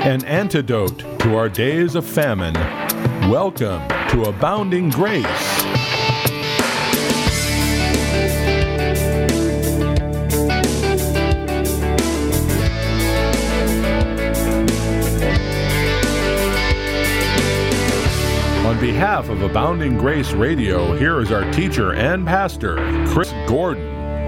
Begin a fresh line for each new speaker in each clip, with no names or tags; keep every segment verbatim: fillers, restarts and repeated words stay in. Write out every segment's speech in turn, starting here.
An antidote to our days of famine. Welcome to Abounding Grace. On behalf of Abounding Grace Radio, here is our teacher and pastor, Chris Gordon.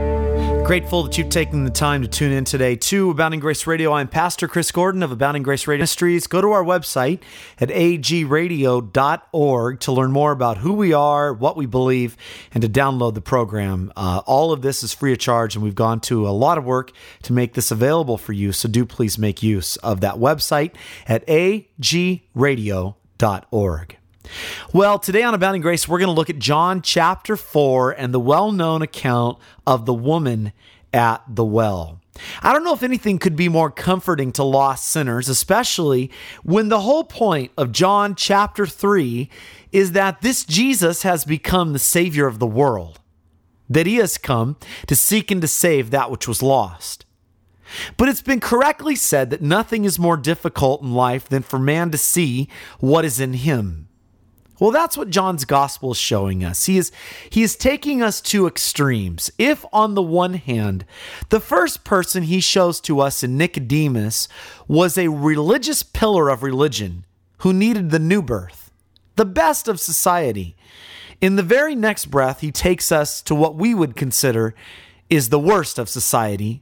Grateful that you've taken the time to tune in today to Abounding Grace Radio. I'm Pastor Chris Gordon of Abounding Grace Radio Ministries. Go to our website at a g radio dot org to learn more about who we are, what we believe, and to download the program. Uh, all of this is free of charge, and we've gone to a lot of work to make this available for you, so do please make use of that website at a g radio dot org. Well, today on Abounding Grace, we're going to look at John chapter four and the well-known account of the woman at the well. I don't know if anything could be more comforting to lost sinners, especially when the whole point of John chapter three is that this Jesus has become the Savior of the world, that he has come to seek and to save that which was lost. But it's been correctly said that nothing is more difficult in life than for man to see what is in him. Well, that's what John's gospel is showing us. He is, he is taking us to extremes. If on the one hand, the first person he shows to us in Nicodemus was a religious pillar of religion who needed the new birth, the best of society, in the very next breath, he takes us to what we would consider is the worst of society.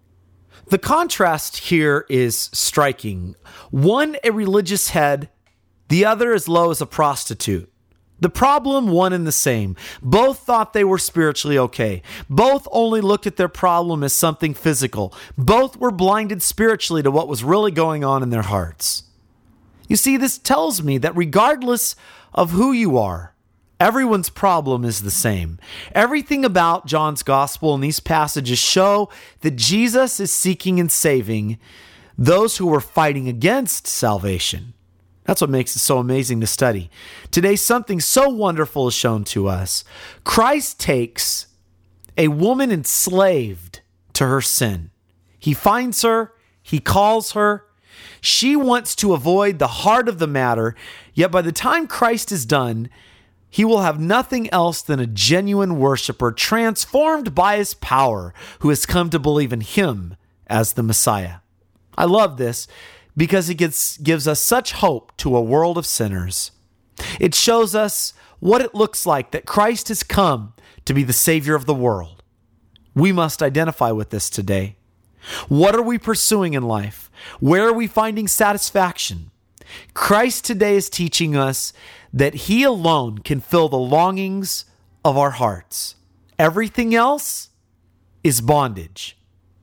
The contrast here is striking. One, a religious head, the other as low as a prostitute. The problem, one and the same. Both thought they were spiritually okay. Both only looked at their problem as something physical. Both were blinded spiritually to what was really going on in their hearts. You see, this tells me that regardless of who you are, everyone's problem is the same. Everything about John's gospel and these passages show that Jesus is seeking and saving those who were fighting against salvation. That's what makes it so amazing to study. Today, something so wonderful is shown to us. Christ takes a woman enslaved to her sin. He finds her, he calls her. She wants to avoid the heart of the matter, yet by the time Christ is done, he will have nothing else than a genuine worshiper transformed by his power who has come to believe in him as the Messiah. I love this because it gets, gives us such hope to a world of sinners. It shows us what it looks like that Christ has come to be the Savior of the world. We must identify with this today. What are we pursuing in life? Where are we finding satisfaction? Christ today is teaching us that he alone can fill the longings of our hearts. Everything else is bondage.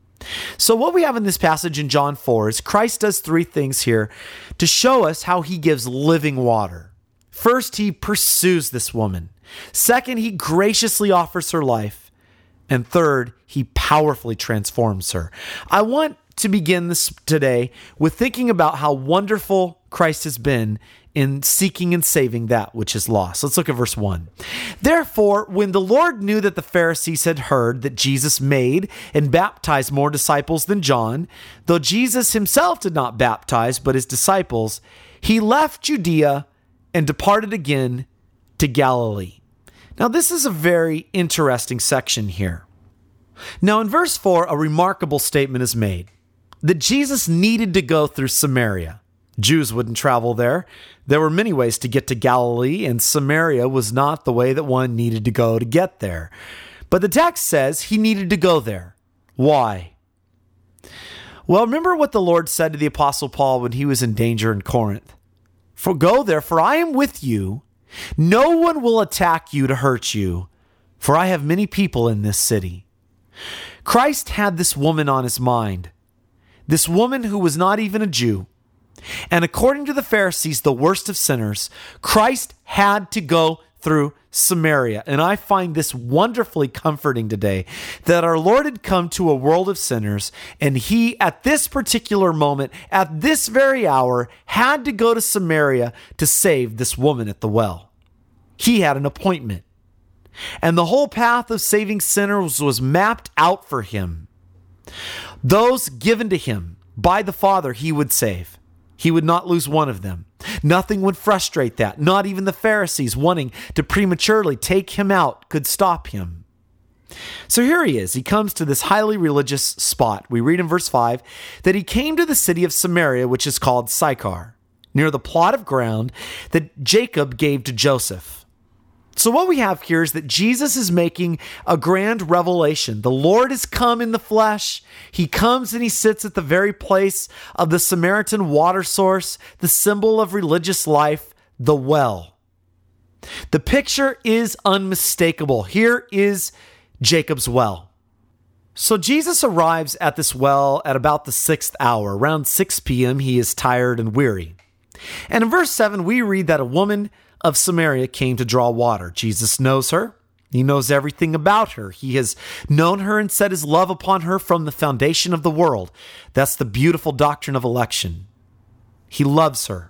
So what we have in this passage in John four is Christ does three things here to show us how he gives living water. First, he pursues this woman. Second, he graciously offers her life. And third, he powerfully transforms her. I want to begin this today with thinking about how wonderful Christ has been in seeking and saving that which is lost. Let's look at verse one. Therefore, when the Lord knew that the Pharisees had heard that Jesus made and baptized more disciples than John, though Jesus himself did not baptize, but his disciples, he left Judea and departed again to Galilee. Now, this is a very interesting section here. Now, in verse four, a remarkable statement is made that Jesus needed to go through Samaria. Jews wouldn't travel there. There were many ways to get to Galilee, and Samaria was not the way that one needed to go to get there. But the text says he needed to go there. Why? Well, remember what the Lord said to the Apostle Paul when he was in danger in Corinth. For go there, for I am with you. No one will attack you to hurt you, for I have many people in this city. Christ had this woman on his mind, this woman who was not even a Jew. And according to the Pharisees, the worst of sinners, Christ had to go through Samaria. And I find this wonderfully comforting today that our Lord had come to a world of sinners, and he, at this particular moment, at this very hour, had to go to Samaria to save this woman at the well. He had an appointment. And the whole path of saving sinners was mapped out for him. Those given to him by the Father he would save. He would not lose one of them. Nothing would frustrate that. Not even the Pharisees wanting to prematurely take him out could stop him. So here he is. He comes to this highly religious spot. We read in verse five that he came to the city of Samaria, which is called Sychar, near the plot of ground that Jacob gave to Joseph. So what we have here is that Jesus is making a grand revelation. The Lord has come in the flesh. He comes and he sits at the very place of the Samaritan water source, the symbol of religious life, the well. The picture is unmistakable. Here is Jacob's well. So Jesus arrives at this well at about the sixth hour. Around six p.m., he is tired and weary. And in verse seven, we read that a woman of Samaria came to draw water. Jesus knows her. He knows everything about her. He has known her and set his love upon her from the foundation of the world. That's the beautiful doctrine of election. He loves her.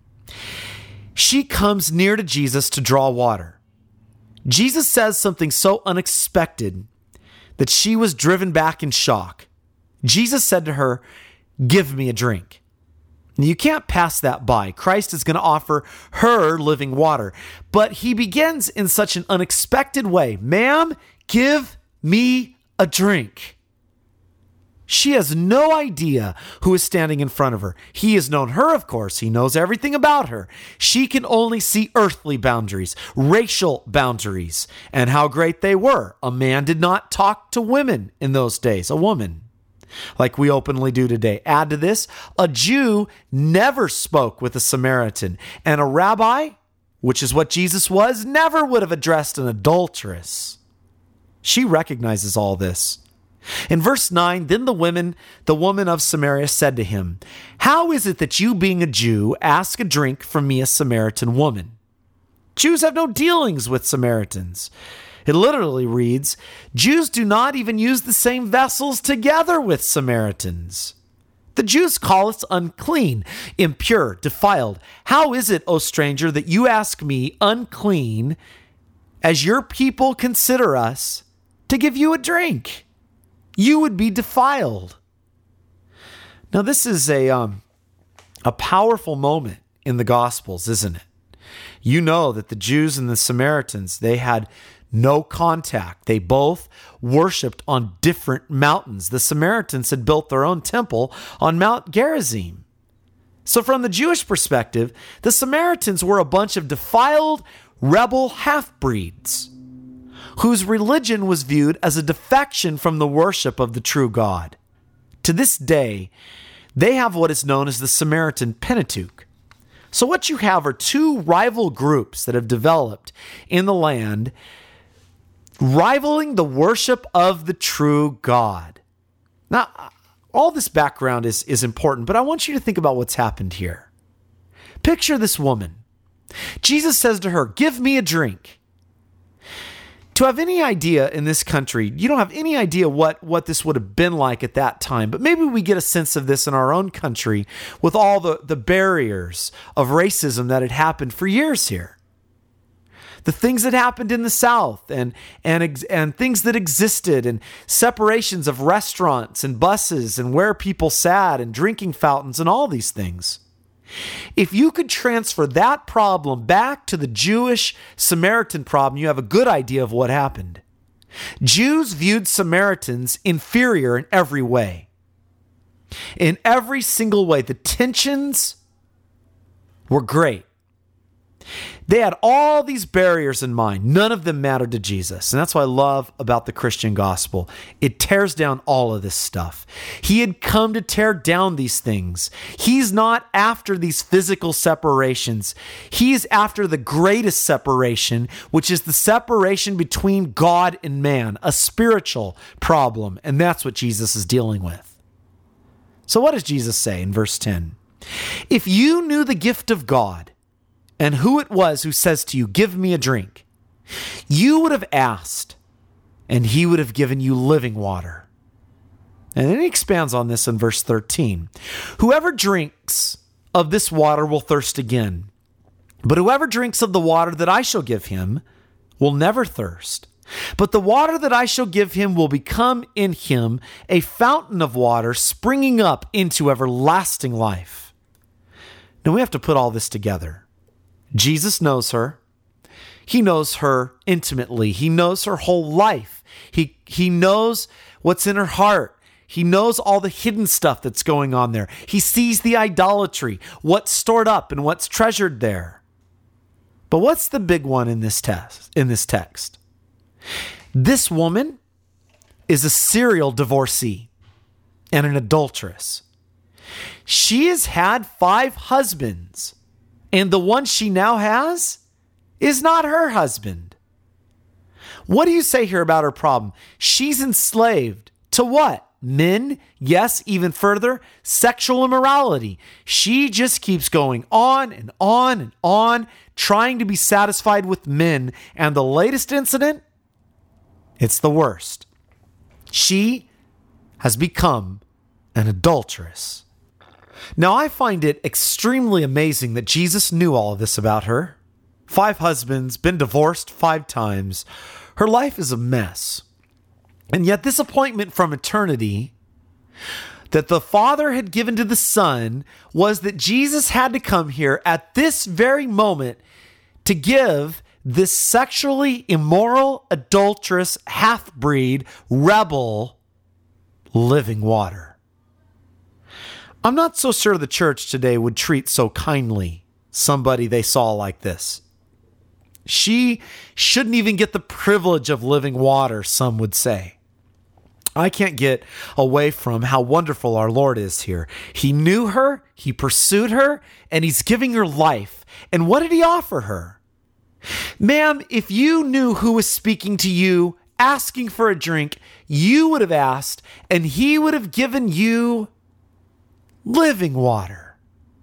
She comes near to Jesus to draw water. Jesus says something so unexpected that she was driven back in shock. Jesus said to her, "Give me a drink." You can't pass that by. Christ is going to offer her living water. But he begins in such an unexpected way. "Ma'am, give me a drink." She has no idea who is standing in front of her. He has known her, of course. He knows everything about her. She can only see earthly boundaries, racial boundaries, and how great they were. A man did not talk to women in those days, a woman, like we openly do today. Add to this, a Jew never spoke with a Samaritan, and a rabbi, which is what Jesus was, never would have addressed an adulteress. She recognizes all this. In verse nine, then the women, the woman of Samaria said to him, "How is it that you, being a Jew, ask a drink from me, a Samaritan woman?" Jews have no dealings with Samaritans. It literally reads, Jews do not even use the same vessels together with Samaritans. The Jews call us unclean, impure, defiled. How is it, O stranger, that you ask me, unclean, as your people consider us, to give you a drink? You would be defiled. Now, this is a um, a powerful moment in the Gospels, isn't it? You know that the Jews and the Samaritans, they had no contact. They both worshipped on different mountains. The Samaritans had built their own temple on Mount Gerizim. So from the Jewish perspective, the Samaritans were a bunch of defiled, rebel half-breeds whose religion was viewed as a defection from the worship of the true God. To this day, they have what is known as the Samaritan Pentateuch. So what you have are two rival groups that have developed in the land, rivaling the worship of the true God. Now, all this background is, is important, but I want you to think about what's happened here. Picture this woman. Jesus says to her, "Give me a drink." To have any idea in this country, you don't have any idea what, what this would have been like at that time, but maybe we get a sense of this in our own country with all the, the barriers of racism that had happened for years here. The things that happened in the South and, and, and things that existed and separations of restaurants and buses and where people sat and drinking fountains and all these things. If you could transfer that problem back to the Jewish Samaritan problem, you have a good idea of what happened. Jews viewed Samaritans inferior in every way. In every single way, the tensions were great. They had all these barriers in mind. None of them mattered to Jesus. And that's what I love about the Christian gospel. It tears down all of this stuff. He had come to tear down these things. He's not after these physical separations. He's after the greatest separation, which is the separation between God and man, a spiritual problem. And that's what Jesus is dealing with. So what does Jesus say in verse ten? If you knew the gift of God, and who it was who says to you, "Give me a drink," you would have asked, and he would have given you living water. And then he expands on this in verse thirteen. Whoever drinks of this water will thirst again, but whoever drinks of the water that I shall give him will never thirst. But the water that I shall give him will become in him a fountain of water springing up into everlasting life. Now we have to put all this together. Jesus knows her. He knows her intimately. He knows her whole life. He, he knows what's in her heart. He knows all the hidden stuff that's going on there. He sees the idolatry, what's stored up and what's treasured there. But what's the big one in this text? In this text? This woman is a serial divorcee and an adulteress. She has had five husbands, and the one she now has is not her husband. What do you say here about her problem? She's enslaved to what? Men, yes, even further, sexual immorality. She just keeps going on and on and on, trying to be satisfied with men. And the latest incident, it's the worst. She has become an adulteress. Now, I find it extremely amazing that Jesus knew all of this about her. Five husbands, been divorced five times. Her life is a mess. And yet this appointment from eternity that the Father had given to the Son was that Jesus had to come here at this very moment to give this sexually immoral, adulterous, half-breed, rebel, living water. I'm not so sure the church today would treat so kindly somebody they saw like this. She shouldn't even get the privilege of living water, some would say. I can't get away from how wonderful our Lord is here. He knew her, he pursued her, and he's giving her life. And what did he offer her? Ma'am, if you knew who was speaking to you, asking for a drink, you would have asked, and he would have given you living water.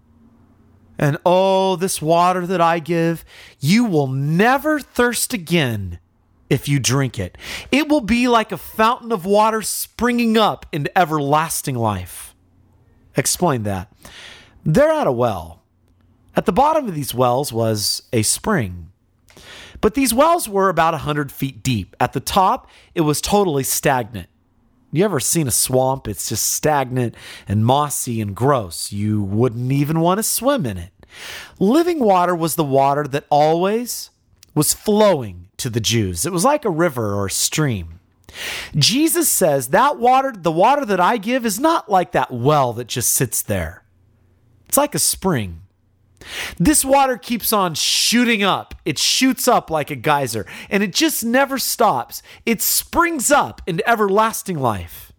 And oh, this water that I give, you will never thirst again. If you drink it, it will be like a fountain of water springing up into everlasting life. Explain that. They're at a well. At the bottom of these wells was a spring. But these wells were about one hundred feet deep. At the top, it was totally stagnant. You ever seen a swamp? It's just stagnant and mossy and gross. You wouldn't even want to swim in it. Living water was the water that always was flowing to the Jews. It was like a river or a stream. Jesus says that water, the water that I give, is not like that well that just sits there. It's like a spring. This water keeps on shooting up. It shoots up like a geyser, and it just never stops. It springs up into everlasting life.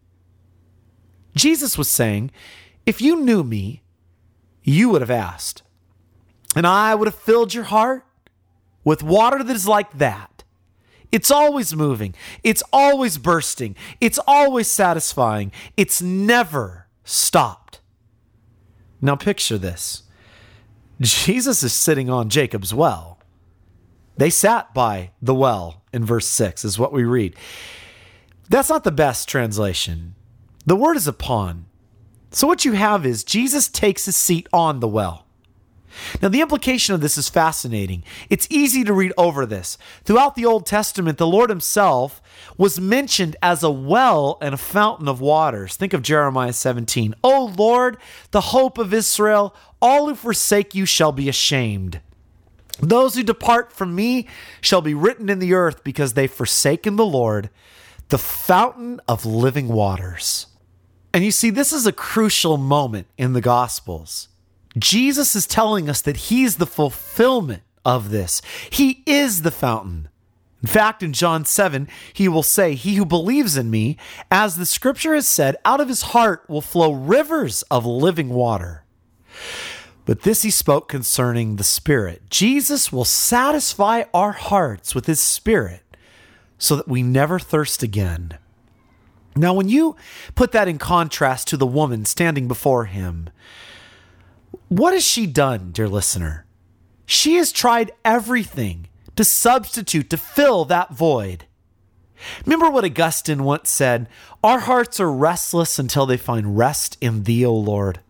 Jesus was saying, if you knew me, you would have asked, and I would have filled your heart with water that is like that. It's always moving. It's always bursting. It's always satisfying. It's never stopped. Now picture this. Jesus is sitting on Jacob's well. They sat by the well in verse six is what we read. That's not the best translation. The word is upon. So what you have is Jesus takes his seat on the well. Now, the implication of this is fascinating. It's easy to read over this. Throughout the Old Testament, the Lord himself was mentioned as a well and a fountain of waters. Think of Jeremiah seventeen. O Lord, the hope of Israel, all who forsake you shall be ashamed. Those who depart from me shall be written in the earth because they've forsaken the Lord, the fountain of living waters. And you see, this is a crucial moment in the Gospels. Jesus is telling us that he's the fulfillment of this. He is the fountain. In fact, in John seven, he will say, he who believes in me, as the scripture has said, out of his heart will flow rivers of living water. But this he spoke concerning the Spirit. Jesus will satisfy our hearts with his Spirit so that we never thirst again. Now, when you put that in contrast to the woman standing before him, what has she done, dear listener? She has tried everything to substitute, to fill that void. Remember what Augustine once said, our hearts are restless until they find rest in thee, O Lord.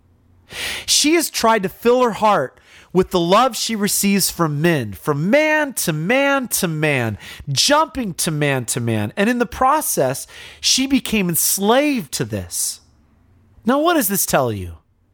She has tried to fill her heart with the love she receives from men, from man to man to man, jumping to man to man. And in the process, she became enslaved to this. Now, what does this tell you?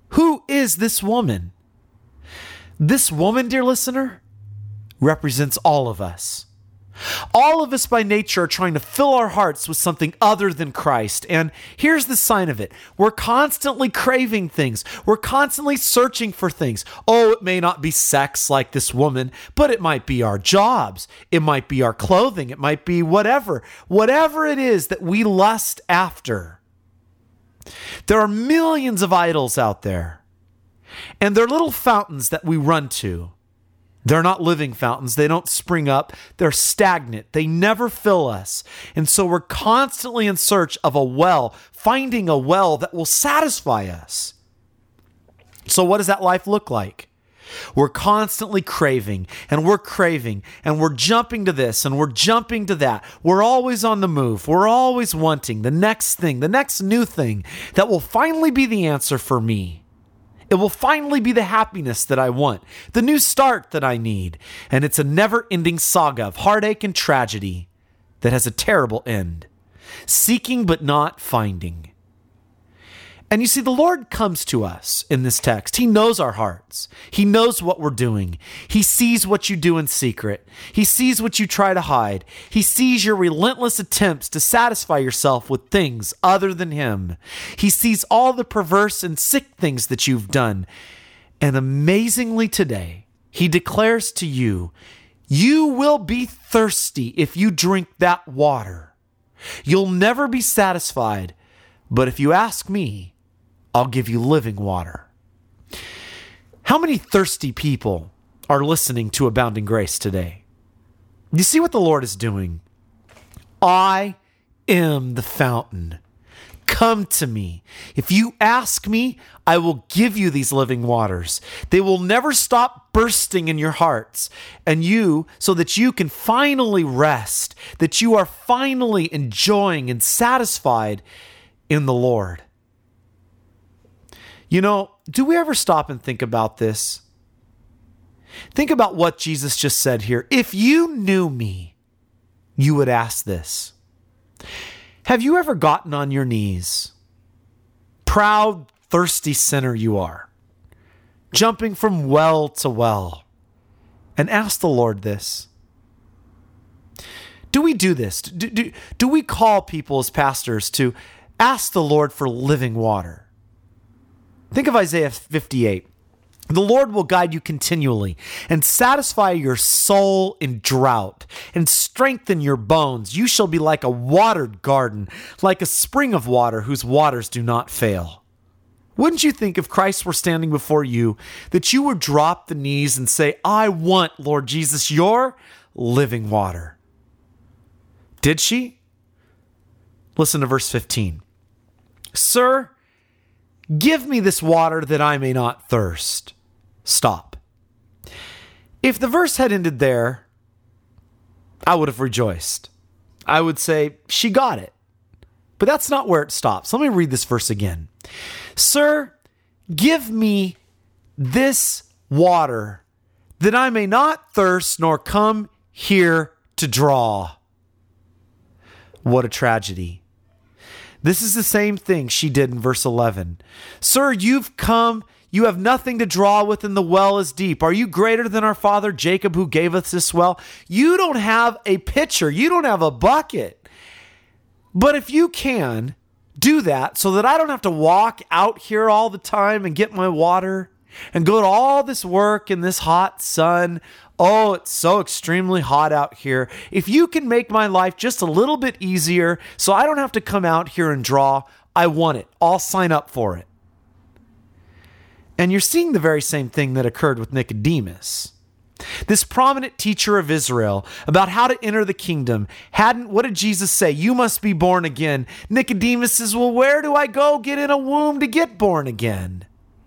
Who is this woman? This woman, dear listener, represents all of us. All of us by nature are trying to fill our hearts with something other than Christ. And here's the sign of it. We're constantly craving things. We're constantly searching for things. Oh, it may not be sex like this woman, but it might be our jobs. It might be our clothing. It might be whatever. Whatever it is that we lust after. There are millions of idols out there. And they're little fountains that we run to. They're not living fountains. They don't spring up. They're stagnant. They never fill us. And so we're constantly in search of a well, finding a well that will satisfy us. So what does that life look like? We're constantly craving and we're craving and we're jumping to this and we're jumping to that. We're always on the move. We're always wanting the next thing, the next new thing that will finally be the answer for me. It will finally be the happiness that I want, the new start that I need. And it's a never-ending saga of heartache and tragedy that has a terrible end. Seeking but not finding. And you see, the Lord comes to us in this text. He knows our hearts. He knows what we're doing. He sees what you do in secret. He sees what you try to hide. He sees your relentless attempts to satisfy yourself with things other than Him. He sees all the perverse and sick things that you've done. And amazingly today, He declares to you, you will be thirsty if you drink that water. You'll never be satisfied. But if you ask me, I'll give you living water. How many thirsty people are listening to Abounding Grace today? You see what the Lord is doing? I am the fountain. Come to me. If you ask me, I will give you these living waters. They will never stop bursting in your hearts, and you, so that you can finally rest, that you are finally enjoying and satisfied in the Lord. You know, do we ever stop and think about this? Think about what Jesus just said here. If you knew me, you would ask this. Have you ever gotten on your knees? Proud, thirsty sinner you are, jumping from well to well, and ask the Lord this. Do we do this? Do, do, do we call people as pastors to ask the Lord for living water? Think of Isaiah fifty-eight. The Lord will guide you continually and satisfy your soul in drought and strengthen your bones. You shall be like a watered garden, like a spring of water whose waters do not fail. Wouldn't you think if Christ were standing before you that you would drop the knees and say, I want, Lord Jesus, your living water? Did she? Listen to verse fifteen. Sir, give me this water that I may not thirst. Stop. If the verse had ended there, I would have rejoiced. I would say, she got it. But that's not where it stops. Let me read this verse again. Sir, give me this water that I may not thirst nor come here to draw. What a tragedy. This is the same thing she did in verse eleven. Sir, you've come, you have nothing to draw with, and the well is deep. Are you greater than our father Jacob, who gave us this well? You don't have a pitcher. You don't have a bucket. But if you can, do that so that I don't have to walk out here all the time and get my water and go to all this work in this hot sun. Oh, it's so extremely hot out here. If you can make my life just a little bit easier so I don't have to come out here and draw, I want it. I'll sign up for it. And you're seeing the very same thing that occurred with Nicodemus. This prominent teacher of Israel about how to enter the kingdom hadn't, what did Jesus say? You must be born again. Nicodemus says, well, where do I go get in a womb to get born again?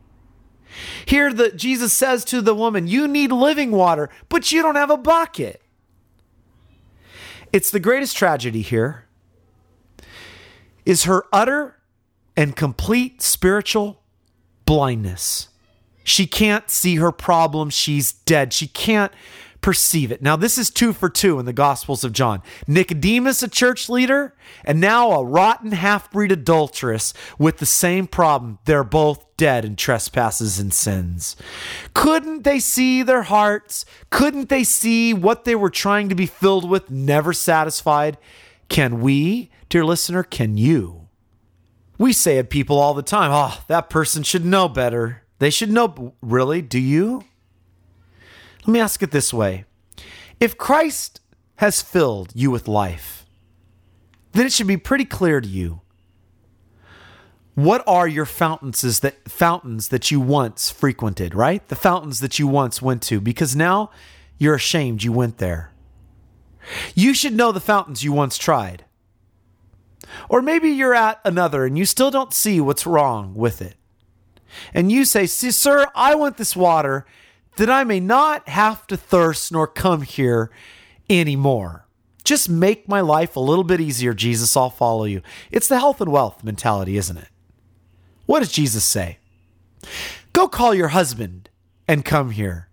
Here the Jesus says to the woman, you need living water, but you don't have a bucket. It's the greatest tragedy here is her utter and complete spiritual blindness. She can't see her problem. She's dead. She can't perceive it. Now, this is two for two in the Gospels of John. Nicodemus, a church leader, and now a rotten half-breed adulteress with the same problem. They're both dead in trespasses and sins. Couldn't they see their hearts? Couldn't they see what they were trying to be filled with, never satisfied? Can we, dear listener, can you? We say of people all the time, oh, that person should know better. They should know. Really? Do you? Let me ask it this way. If Christ has filled you with life, then it should be pretty clear to you. What are your fountains that fountains that you once frequented, right? The fountains that you once went to, because now you're ashamed you went there. You should know the fountains you once tried. Or maybe you're at another and you still don't see what's wrong with it. And you say, sir, I want this water that I may not have to thirst nor come here anymore. Just make my life a little bit easier, Jesus, I'll follow you. It's the health and wealth mentality, isn't it? What does Jesus say? Go call your husband and come here.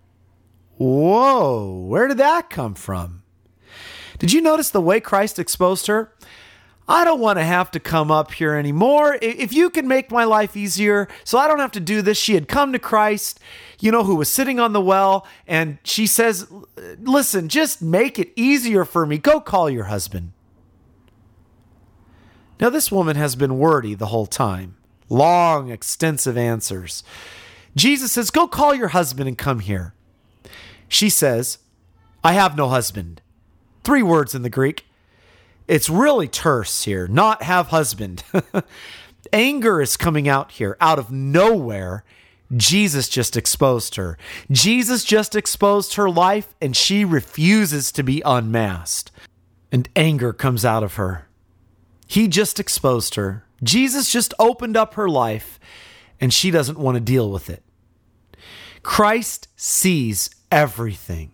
Whoa, where did that come from? Did you notice the way Christ exposed her? I don't want to have to come up here anymore. If you can make my life easier so I don't have to do this. She had come to Christ, you know, who was sitting on the well, and she says, listen, just make it easier for me. Go call your husband. Now, this woman has been wordy the whole time. Long, extensive answers. Jesus says, go call your husband and come here. She says, I have no husband. Three words in the Greek. It's really terse here. Not have husband. Anger is coming out here out of nowhere. Jesus just exposed her. Jesus just exposed her life, and she refuses to be unmasked. And anger comes out of her. He just exposed her. Jesus just opened up her life, and she doesn't want to deal with it. Christ sees everything.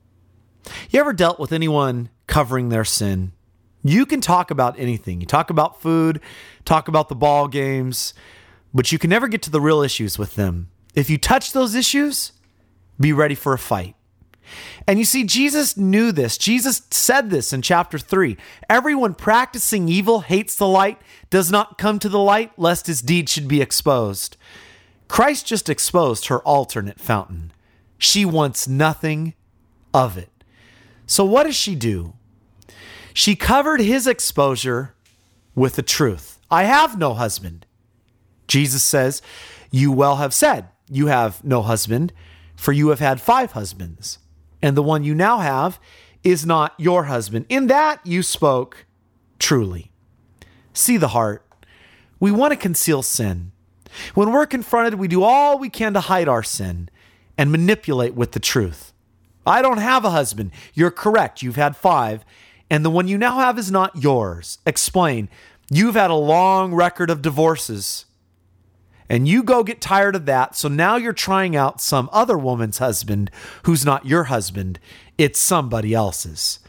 You ever dealt with anyone covering their sin? You can talk about anything. You talk about food, talk about the ball games, but you can never get to the real issues with them. If you touch those issues, be ready for a fight. And you see, Jesus knew this. Jesus said this in chapter three. Everyone practicing evil hates the light, does not come to the light, lest his deed should be exposed. Christ just exposed her alternate fountain. She wants nothing of it. So what does she do? She covered his exposure with the truth. I have no husband. Jesus says, you well have said, you have no husband, for you have had five husbands, and the one you now have is not your husband. In that you spoke truly. See the heart. We want to conceal sin. When we're confronted, we do all we can to hide our sin and manipulate with the truth. I don't have a husband. You're correct. You've had five. And the one you now have is not yours. Explain. You've had a long record of divorces. And you go get tired of that. So now you're trying out some other woman's husband who's not your husband. It's somebody else's.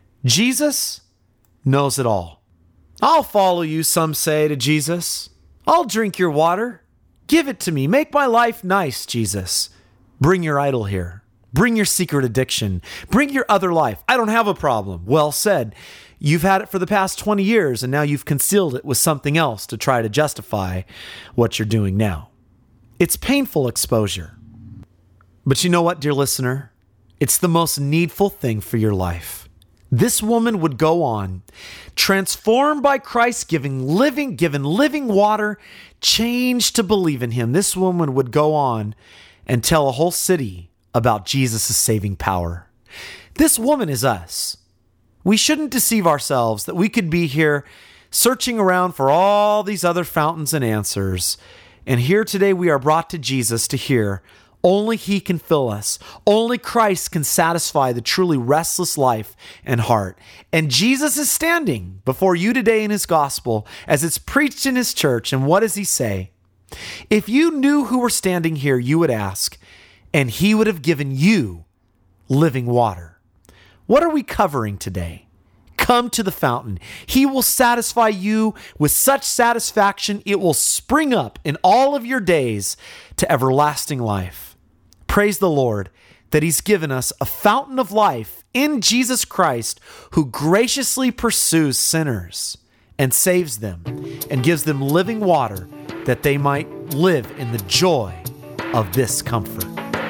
Jesus knows it all. I'll follow you, some say to Jesus. I'll drink your water. Give it to me. Make my life nice, Jesus. Bring your idol here. Bring your secret addiction. Bring your other life. I don't have a problem. Well said. You've had it for the past twenty years, and now you've concealed it with something else to try to justify what you're doing now. It's painful exposure. But you know what, dear listener? It's the most needful thing for your life. This woman would go on, transformed by Christ, giving living, given living water, changed to believe in him. This woman would go on and tell a whole city about Jesus' saving power. This woman is us. We shouldn't deceive ourselves that we could be here searching around for all these other fountains and answers. And here today we are brought to Jesus to hear only he can fill us. Only Christ can satisfy the truly restless life and heart. And Jesus is standing before you today in his gospel as it's preached in his church. And what does he say? If you knew who were standing here, you would ask, and he would have given you living water. What are we covering today? Come to the fountain. He will satisfy you with such satisfaction, it will spring up in all of your days to everlasting life. Praise the Lord. that he's given us a fountain of life in Jesus Christ, who graciously pursues sinners and saves them and gives them living water that they might live in the joy of this comfort.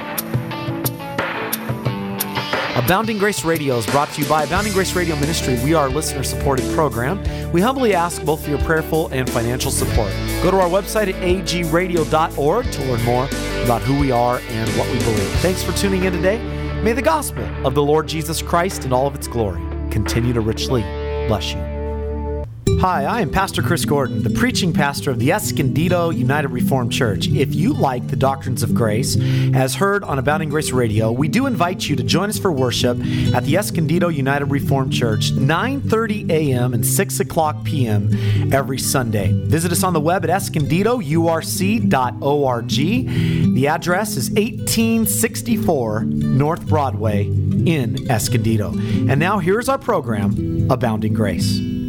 Abounding Grace Radio is brought to you by Abounding Grace Radio Ministry. We are a listener-supported program. We humbly ask both for your prayerful and financial support. Go to our website at a g radio dot org to learn more about who we are and what we believe. Thanks for tuning in today. May the gospel of the Lord Jesus Christ and all of its glory continue to richly bless you. Hi, I am Pastor Chris Gordon, the preaching pastor of the Escondido United Reformed Church. If you like the doctrines of grace, as heard on Abounding Grace Radio, we do invite you to join us for worship at the Escondido United Reformed Church, nine thirty a.m. and six o'clock p.m. every Sunday. Visit us on the web at escondido u r c dot org. The address is eighteen sixty-four North Broadway in Escondido. And now here's our program, Abounding Grace.